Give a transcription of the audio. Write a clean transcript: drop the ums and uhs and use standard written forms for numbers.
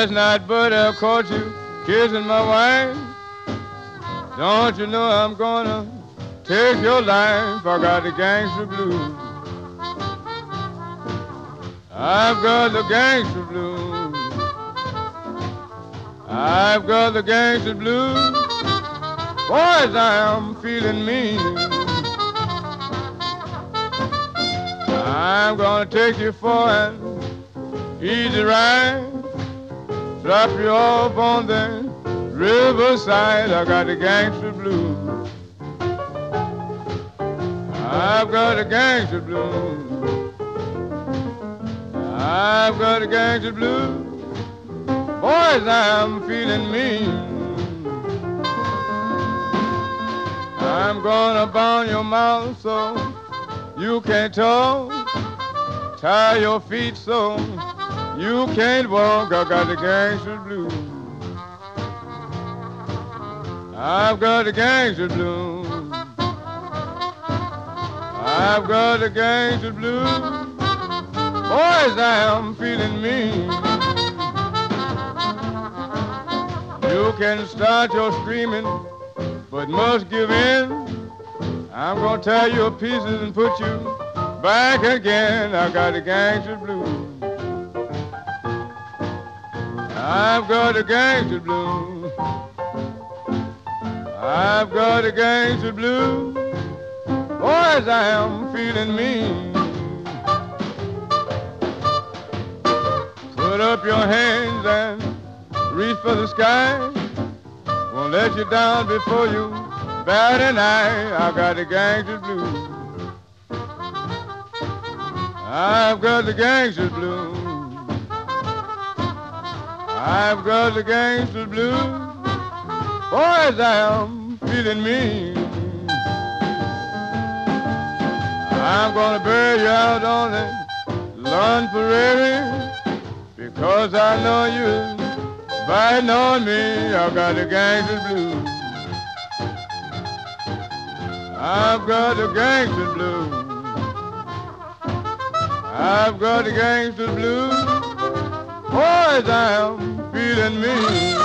Last night, buddy, I caught you kissing my wife. Don't you know I'm gonna take your life? I got the gangster blues. I've got the gangster blues. I've got the gangster blues. Boys, I am feeling mean. I'm gonna take you for an easy ride. Drop you off on the riverside. I got the gangster blues. I've got the gangster blues. I've got the gangster blues. Boys, I'm feeling mean. I'm gonna bound your mouth so you can't talk. Tie your feet so you can't walk. I got the gangster blues. I've got the gangster blues. I've got the gangster blues. Boys, I am feeling mean. You can start your screaming, but must give in. I'm gonna tear you to pieces and put you back again. I got the gangster blues. I've got the gangster blues. I've got the gangster blues. Boys, I am feeling mean. Put up your hands and reach for the sky. Won't let you down before you bat an eye. I got the gangster blues. I've got the gangster blues. I've got the gangster blues. Boys, I am feeling mean. I'm gonna bury you out on the lawn prairie because I know you're biting on me. I got the gangster blues. I've got the gangster blues. I've got the gangster blues. Boys, I am feeling mean.